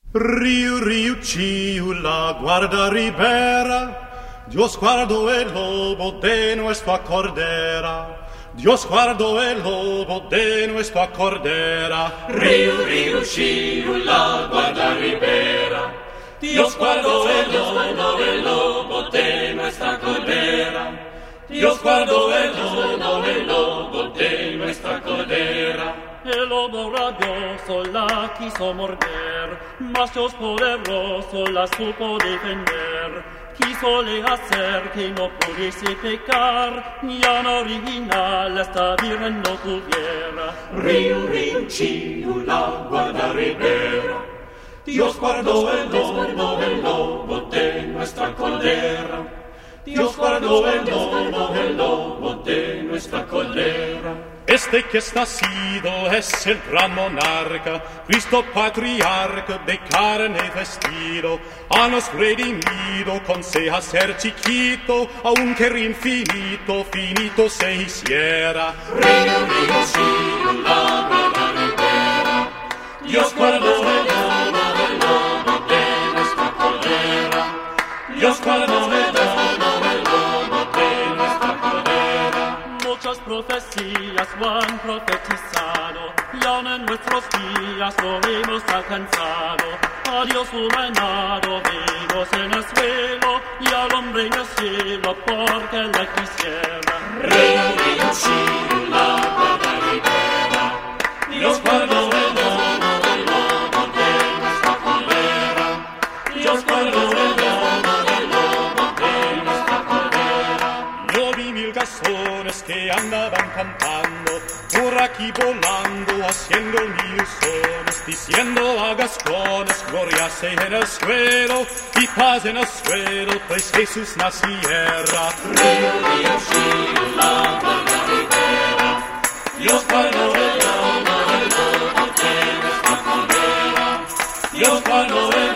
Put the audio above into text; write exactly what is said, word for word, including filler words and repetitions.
Riu, riu, chiula, guarda ribera, Dios guardó el lobo de nuestra cordera. Dios guardó el lobo de nuestra cordera. Riu, riu, chiula, guarda ribera, Dios guardó el lobo, el lobo de nuestra cordera. Dios guardó el lobo, el lobo de nuestra cordera. El lobo rabioso la quiso morder, mas Dios poderoso la supo defender. Quisole hacer que no pudiese pecar, ni an original esta virgen no tuviera. Riu, riu, chiula, guarda ribera, Dios guardó el lobo, el lobo de nuestra cordera. Dios guardó el lobo, el lobo de nuestra cordera. Este que está nacido es el gran monarca, Cristo patriarca de carne vestido, a nos redimido, conseja ser chiquito, aunque infinito, finito se hiciera. Riu, riu, chiula, guarda ribera, Dios guardó el lobo, el lobo de nuestra cordera. Dios guardó el lobo, el lobo de nuestra cordera. Muchas profecías lo han profetizado, y aún en nuestros días lo hemos alcanzado. A Dios humanado vimos en el suelo, y al hombre en el cielo porque le quisiera. Riu, riu, chiula, guarda ribera, Dios guardó el lobo, el lobo de nuestra cordera. Dios guardó el lobo, el lobo de nuestra cordera. Yo vi mil gazones que andaban cantando, por aquí volando, haciendo mil sones, diciendo a gascones, gloria sea en el suelo, y paz en el suelo, pues Jesús naciera. Riu, riu, chiula, guarda ribera, Dios guardó el lobo, el lobo de nuestra cordera. Dios guardó el